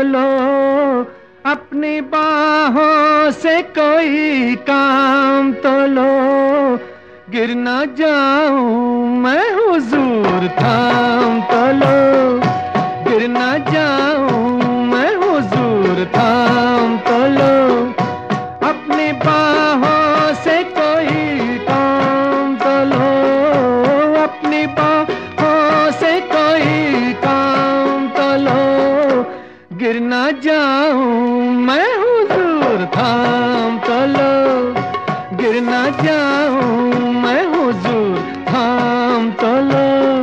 लो, अपनी बाहों से कोई काम तो लो, गिर ना जाऊं मैं हुजूर थाम तो लो, गिर ना जाऊं मैं हुजूर थाम तो लो, अपनी बाहों से कोई काम तो लो, अपनी बाहों से कोई काम तो लो, गिर ना जाऊं मैं हुजूर थाम तो लो, गिर ना जाऊं मैं हुजूर थाम तो लो।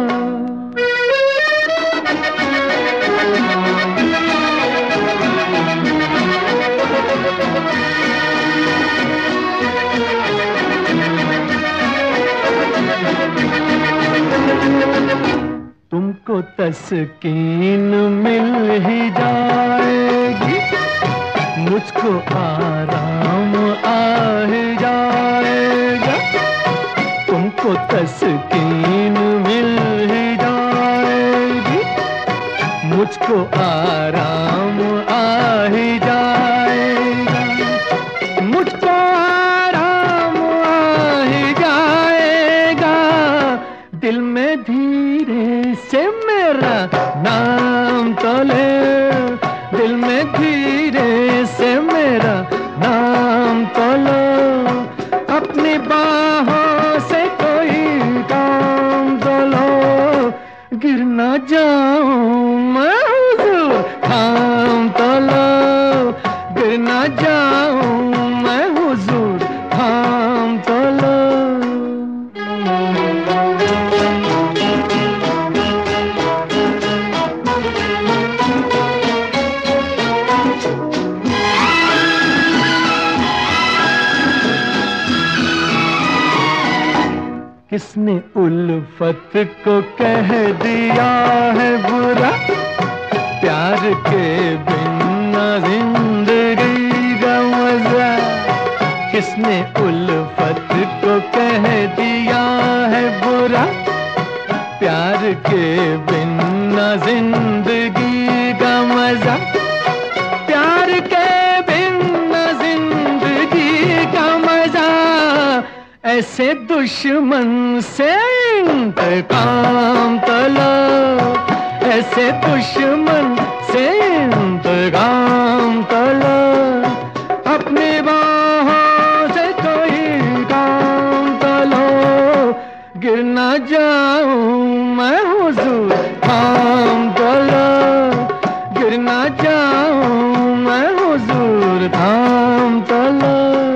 तुमको तस्कीन मिल ही जाएगी, मुझको आराम आ ही जाएगा, तुमको तस्कीन मिल ही जाएगी, मुझको आराम आ ही जाएगा, मुझको आराम आ ही जाएगा, दिल में धीरे से मेरा नाम तो ले, दिल में धीरे से मेरा नाम तो लो, अपनी बाहों से कोई काम तो लो, गिर ना जाऊं मैं हुजूर थाम तो लो, गिर ना जाऊं मैं हुजूर थाम तो लो। किसने उल्फत को कह दिया है बुरा, प्यार के बिना जिंदगी का मजा, किसने उल्फत को कह दिया है बुरा, प्यार के बिना जिंदगी का मजा, प्यार के बिना जिंदगी का मजा, ऐसे दुश्मन से इंतकाम तो लो, ऐसे दुश्मन से इंतकाम तो लो, अपनी बाहों से कोई काम तो लो, गिर ना जाऊं मैं हुजूर थाम तो लो, गिर ना जाऊं मैं हुजूर थाम तो लो।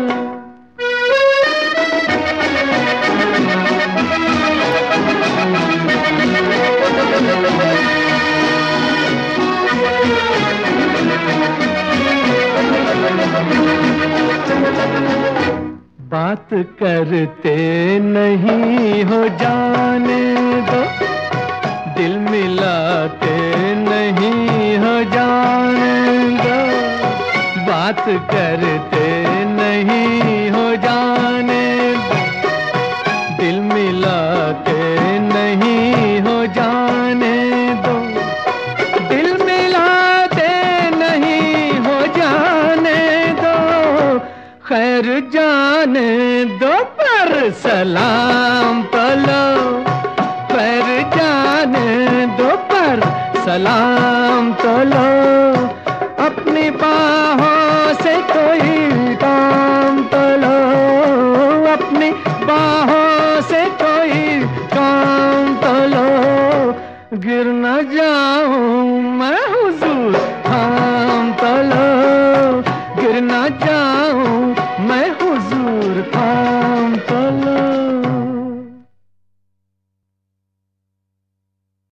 बात करते नहीं हो जाने दो, दिल मिलाते नहीं हो जाने दो, बात करते नहीं हो जाने दो, दिल मिलाते नहीं हो जाने दो, दिल मिलाते नहीं हो जाने दो, खैर जाने दो पर सलाम तो लो, खैर जाने दो पर सलाम तो लो, अपनी बाहों से कोई काम तो लो, अपनी बाहों से कोई काम तो लो, गिर न जाऊं मैं हुजूर थाम तो लो, गिर न जाऊं